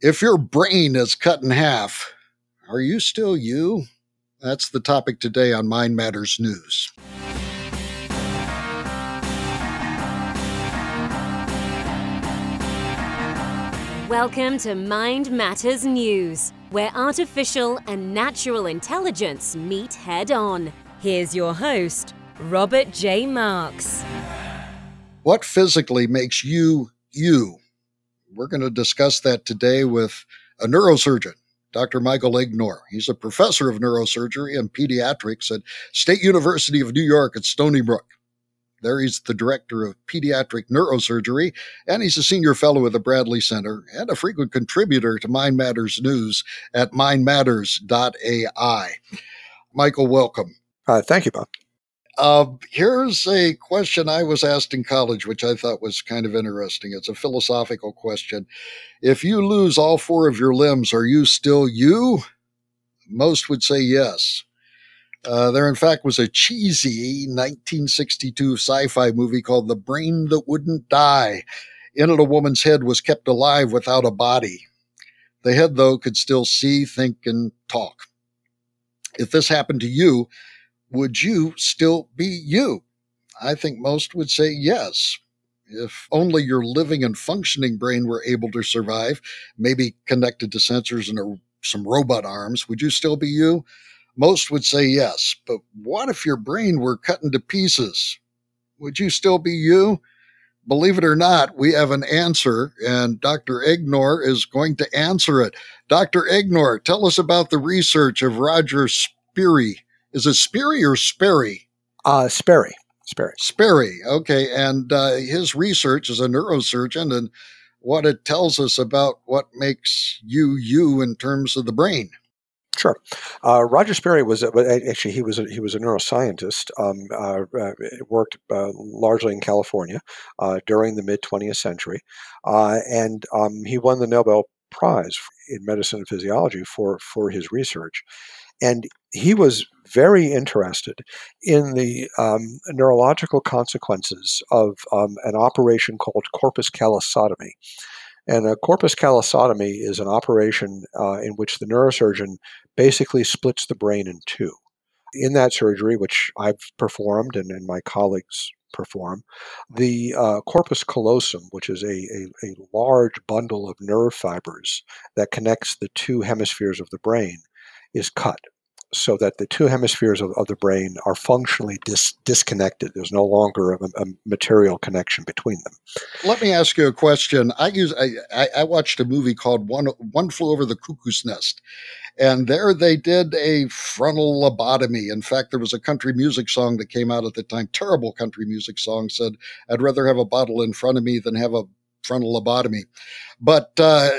If your brain is cut in half, are you still you? That's the topic today on Mind Matters News. Welcome to Mind Matters News, where artificial and natural intelligence meet head-on. Here's your host, Robert J. Marks. What physically makes you, you? We're going to discuss that today with a neurosurgeon, Dr. Michael Egnor. He's a professor of neurosurgery and pediatrics at State University of New York at Stony Brook. There he's the director of pediatric neurosurgery, and he's a senior fellow at the Bradley Center and a frequent contributor to Mind Matters News at mindmatters.ai. Michael, welcome. Thank you, Bob. Here's a question I was asked in college, which I thought was kind of interesting. It's a philosophical question. If you lose all four of your limbs, are you still you? Most would say yes. There, in fact, was a cheesy 1962 sci-fi movie called The Brain That Wouldn't Die. In it, a woman's head was kept alive without a body. The head, though, could still see, think, and talk. If this happened to you, would you still be you? I think most would say yes. If only your living and functioning brain were able to survive, maybe connected to sensors and some robot arms, would you still be you? Most would say yes. But what if your brain were cut into pieces? Would you still be you? Believe it or not, we have an answer, and Dr. Egnor is going to answer it. Dr. Egnor, tell us about the research of Roger Sperry. Is it Sperry or Sperry? Sperry. Sperry, okay. And his research as a neurosurgeon and what it tells us about what makes you in terms of the brain. Sure. Roger Sperry was actually he was a neuroscientist. Worked largely in California during the mid 20th century, and he won the Nobel Prize in medicine and physiology for his research. And he was very interested in the neurological consequences of an operation called corpus callosotomy. And a corpus callosotomy is an operation in which the neurosurgeon basically splits the brain in two. In that surgery, which I've performed and my colleagues perform, the corpus callosum, which is a large bundle of nerve fibers that connects the two hemispheres of the brain, is cut, so that the two hemispheres of the brain are functionally disconnected. There's no longer a material connection between them. Let me ask you a question. I watched a movie called One Flew Over the Cuckoo's Nest, and there they did a frontal lobotomy. In fact, there was a country music song that came out at the time, terrible country music song, said, "I'd rather have a bottle in front of me than have a frontal lobotomy." But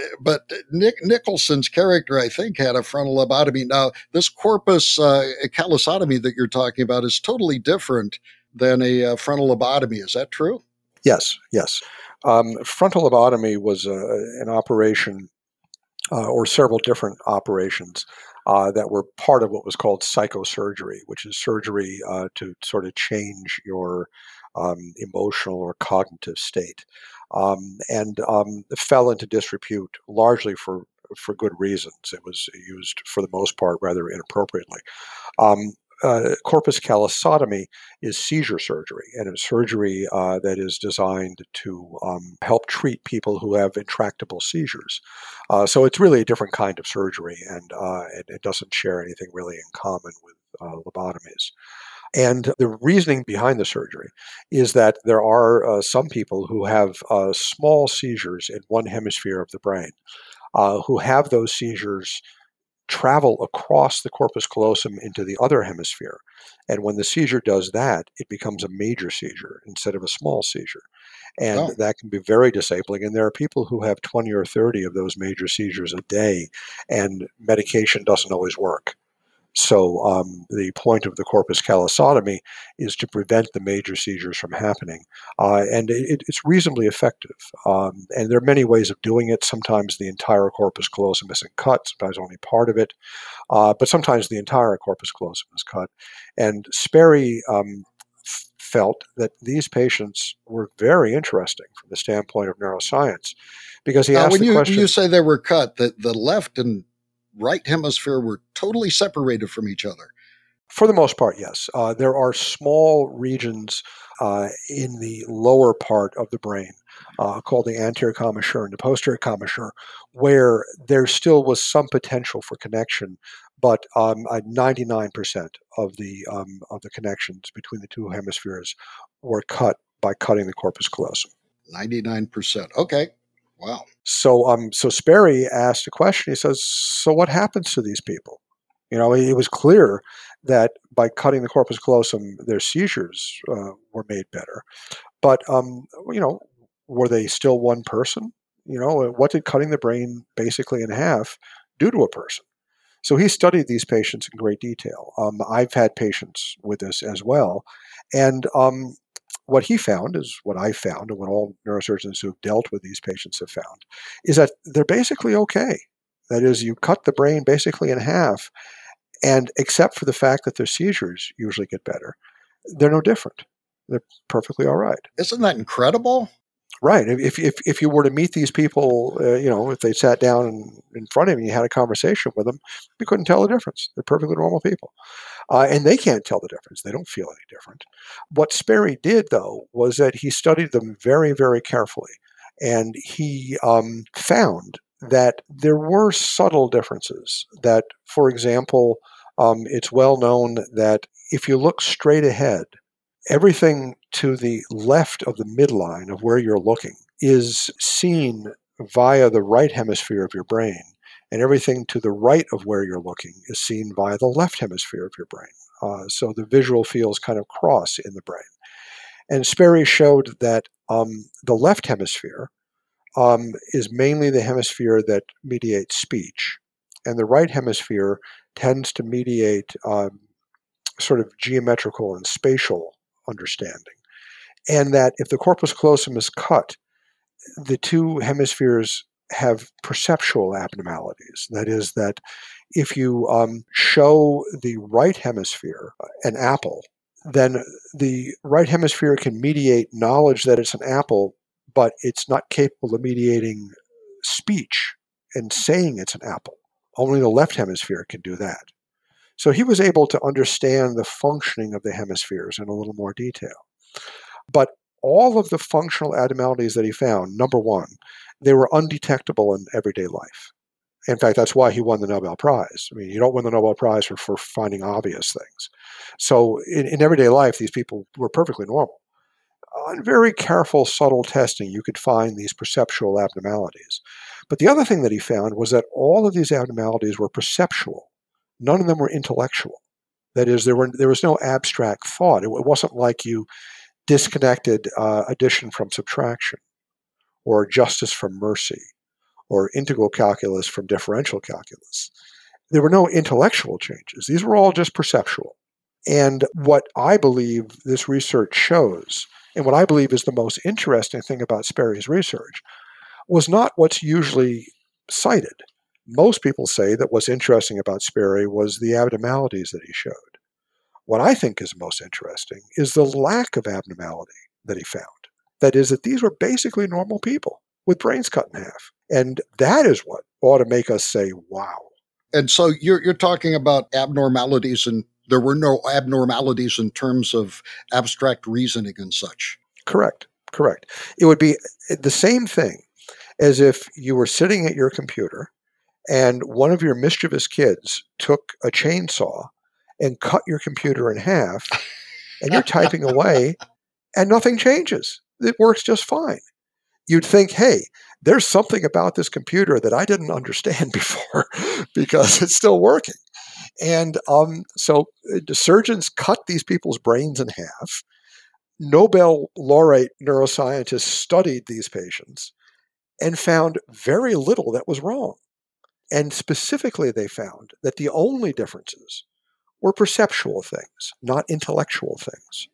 Nick Nicholson's character, I think, had a frontal lobotomy. Now, this corpus callosotomy that you're talking about is totally different than a frontal lobotomy. Is that true? Yes. Frontal lobotomy was an operation, or several different operations, that were part of what was called psychosurgery, which is surgery to sort of change your emotional or cognitive state. And fell into disrepute largely for good reasons. It was used for the most part rather inappropriately. Corpus callosotomy is seizure surgery, and it's surgery that is designed to help treat people who have intractable seizures. So it's really a different kind of surgery, and it doesn't share anything really in common with lobotomies. And the reasoning behind the surgery is that there are some people who have small seizures in one hemisphere of the brain, who have those seizures travel across the corpus callosum into the other hemisphere. And when the seizure does that, it becomes a major seizure instead of a small seizure. And that can be very disabling. And there are people who have 20 or 30 of those major seizures a day, and medication doesn't always work. So the point of the corpus callosotomy is to prevent the major seizures from happening. And it's reasonably effective. And there are many ways of doing it. Sometimes the entire corpus callosum isn't cut, sometimes only part of it. But sometimes the entire corpus callosum is cut. And Sperry felt that these patients were very interesting from the standpoint of neuroscience because he asked the question. When you say they were cut, the left and right hemisphere were totally separated from each other. For the most part, yes. There are small regions in the lower part of the brain called the anterior commissure and the posterior commissure, where there still was some potential for connection, but 99% of the connections between the two hemispheres were cut by cutting the corpus callosum. 99%. Okay. Wow. So Sperry asked a question. He says, "So what happens to these people?" It was clear that by cutting the corpus callosum, their seizures were made better. But, were they still one person? What did cutting the brain basically in half do to a person? So he studied these patients in great detail. I've had patients with this as well. And what he found is what I found, and what all neurosurgeons who have dealt with these patients have found, is that they're basically okay. That is, you cut the brain basically in half, and except for the fact that their seizures usually get better, they're no different. They're perfectly all right. Isn't that incredible? Right. If you were to meet these people, if they sat down in front of you and you had a conversation with them, you couldn't tell the difference. They're perfectly normal people. And they can't tell the difference. They don't feel any different. What Sperry did, though, was that he studied them very, very carefully. And he found that there were subtle differences. That, for example, it's well known that if you look straight ahead, everything to the left of the midline of where you're looking is seen via the right hemisphere of your brain, and everything to the right of where you're looking is seen via the left hemisphere of your brain. So the visual fields kind of cross in the brain. And Sperry showed that the left hemisphere is mainly the hemisphere that mediates speech, and the right hemisphere tends to mediate sort of geometrical and spatial understanding. And that if the corpus callosum is cut, the two hemispheres have perceptual abnormalities. That is, that if you show the right hemisphere an apple, then the right hemisphere can mediate knowledge that it's an apple, but it's not capable of mediating speech and saying it's an apple. Only the left hemisphere can do that. So he was able to understand the functioning of the hemispheres in a little more detail. But all of the functional abnormalities that he found, number one, they were undetectable in everyday life. In fact, that's why he won the Nobel Prize. I mean, you don't win the Nobel Prize for finding obvious things. So in everyday life, these people were perfectly normal. On very careful, subtle testing, you could find these perceptual abnormalities. But the other thing that he found was that all of these abnormalities were perceptual. None of them were intellectual. That is, there was no abstract thought. It wasn't like you disconnected addition from subtraction, or justice from mercy, or integral calculus from differential calculus. There were no intellectual changes. These were all just perceptual. And what I believe this research shows, and what I believe is the most interesting thing about Sperry's research, was not what's usually cited. Most people say that what's interesting about Sperry was the abnormalities that he showed. What I think is most interesting is the lack of abnormality that he found. That is, that these were basically normal people with brains cut in half. And that is what ought to make us say, wow. And so you're talking about abnormalities, and there were no abnormalities in terms of abstract reasoning and such. Correct. It would be the same thing as if you were sitting at your computer and one of your mischievous kids took a chainsaw and cut your computer in half, and you're typing away and nothing changes. It works just fine. You'd think, hey, there's something about this computer that I didn't understand before because it's still working. And so the surgeons cut these people's brains in half. Nobel laureate neuroscientists studied these patients and found very little that was wrong. And specifically, they found that the only differences were perceptual things, not intellectual things.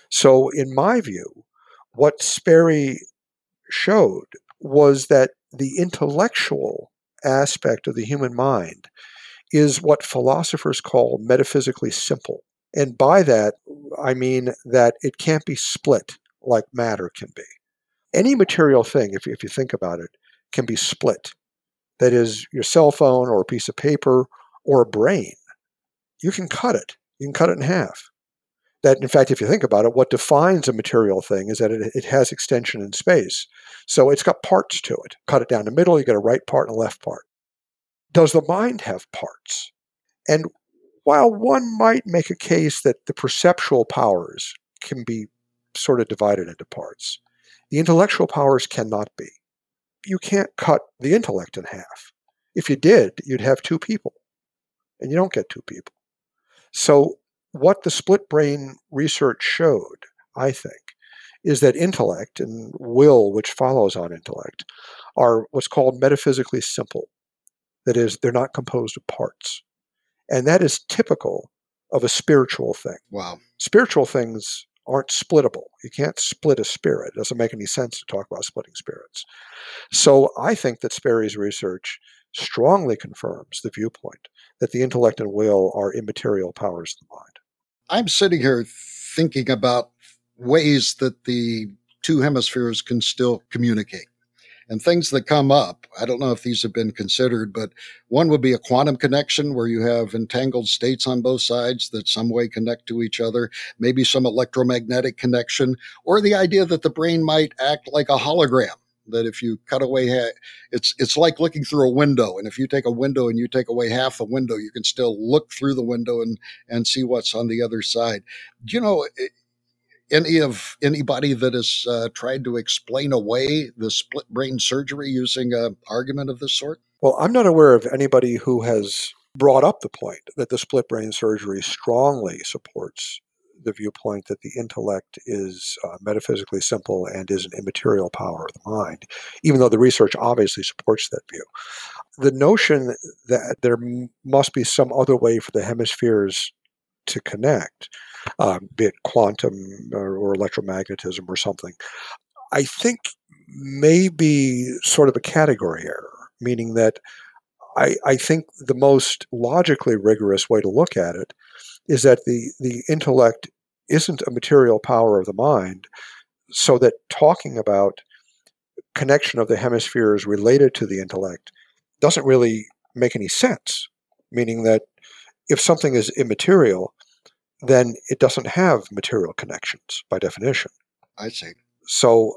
So in my view, what Sperry showed was that the intellectual aspect of the human mind is what philosophers call metaphysically simple. And by that, I mean that it can't be split like matter can be. Any material thing, if you think about it, can be split. That is, your cell phone or a piece of paper or a brain. You can cut it. You can cut it in half. That, in fact, if you think about it, what defines a material thing is that it has extension in space. So it's got parts to it. Cut it down the middle, you get a right part and a left part. Does the mind have parts? And while one might make a case that the perceptual powers can be sort of divided into parts, the intellectual powers cannot be. You can't cut the intellect in half. If you did, you'd have two people, and you don't get two people. So what the split brain research showed, I think, is that intellect and will, which follows on intellect, are what's called metaphysically simple. That is, they're not composed of parts. And that is typical of a spiritual thing. Wow. Spiritual things aren't splittable. You can't split a spirit. It doesn't make any sense to talk about splitting spirits. So I think that Sperry's research strongly confirms the viewpoint that the intellect and will are immaterial powers of the mind. I'm sitting here thinking about ways that the two hemispheres can still communicate. And things that come up, I don't know if these have been considered, but one would be a quantum connection where you have entangled states on both sides that some way connect to each other, maybe some electromagnetic connection, or the idea that the brain might act like a hologram, that if you cut away, it's like looking through a window. And if you take a window and you take away half the window, you can still look through the window and see what's on the other side. Do you know anybody that has tried to explain away the split brain surgery using an argument of this sort? Well, I'm not aware of anybody who has brought up the point that the split brain surgery strongly supports the viewpoint that the intellect is metaphysically simple and is an immaterial power of the mind, even though the research obviously supports that view. The notion that there must be some other way for the hemispheres to connect, be it quantum or electromagnetism or something, I think may be sort of a category error, meaning that I think the most logically rigorous way to look at it is that the intellect isn't a material power of the mind, so that talking about connection of the hemispheres related to the intellect doesn't really make any sense, meaning that if something is immaterial, then it doesn't have material connections by definition. I see. So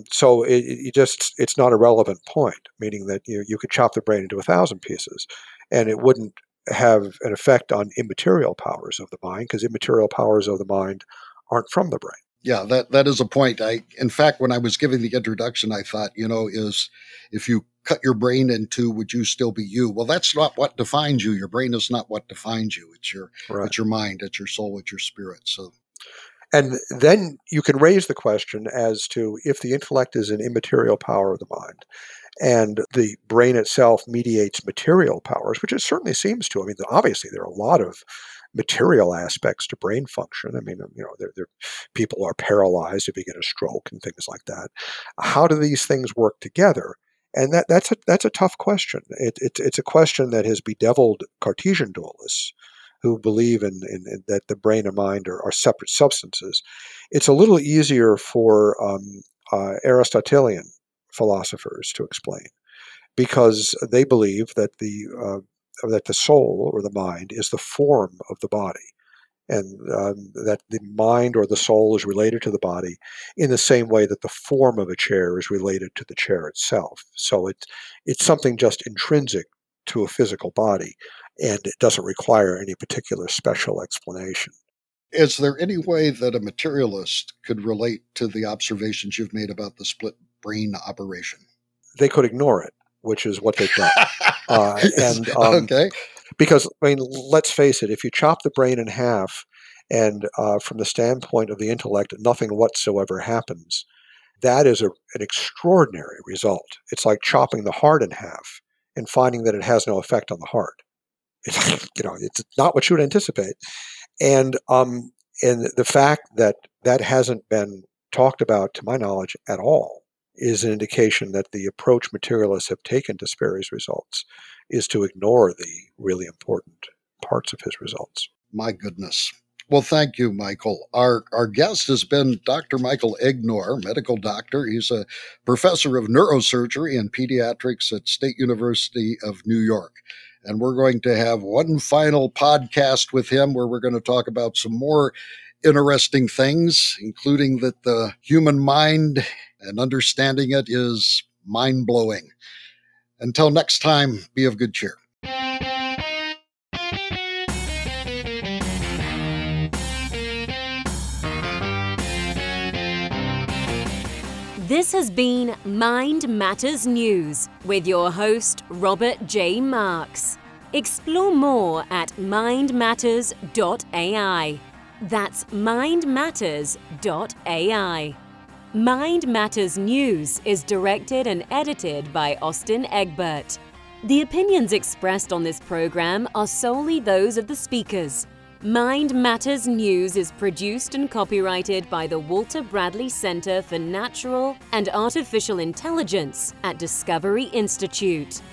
it's not a relevant point, meaning that you could chop the brain into 1,000 pieces, and it wouldn't have an effect on immaterial powers of the mind, because immaterial powers of the mind aren't from the brain. Yeah, that is a point. In fact, when I was giving the introduction, I thought, is if you cut your brain in two, would you still be you? Well, that's not what defines you. Your brain is not what defines you. It's your mind, it's your soul, it's your spirit. So, and then you can raise the question as to if the intellect is an immaterial power of the mind, and the brain itself mediates material powers, which it certainly seems to. I mean, obviously there are a lot of material aspects to brain function. I mean, people are paralyzed if you get a stroke and things like that. How do these things work together? And that's a tough question. It's a question that has bedeviled Cartesian dualists who believe in that the brain and mind are separate substances. It's a little easier for Aristotelian philosophers to explain, because they believe that the soul or the mind is the form of the body, and that the mind or the soul is related to the body in the same way that the form of a chair is related to the chair itself. So it's something just intrinsic to a physical body, and it doesn't require any particular special explanation. Is there any way that a materialist could relate to the observations you've made about the split brain operation? They could ignore it, which is what they've done. Okay. Because, I mean, let's face it, if you chop the brain in half and from the standpoint of the intellect, nothing whatsoever happens, that is an extraordinary result. It's like chopping the heart in half and finding that it has no effect on the heart. It's not what you would anticipate. And the fact that that hasn't been talked about, to my knowledge, at all, is an indication that the approach materialists have taken to Sperry's results is to ignore the really important parts of his results. My goodness. Well, thank you, Michael. Our guest has been Dr. Michael Egnor, medical doctor. He's a professor of neurosurgery and pediatrics at State University of New York. And we're going to have one final podcast with him where we're going to talk about some more interesting things, including that the human mind and understanding it is mind-blowing. Until next time, be of good cheer. This has been Mind Matters News with your host, Robert J. Marks. Explore more at mindmatters.ai. That's mindmatters.ai. Mind Matters News is directed and edited by Austin Egbert. The opinions expressed on this program are solely those of the speakers. Mind Matters News is produced and copyrighted by the Walter Bradley Center for Natural and Artificial Intelligence at Discovery Institute.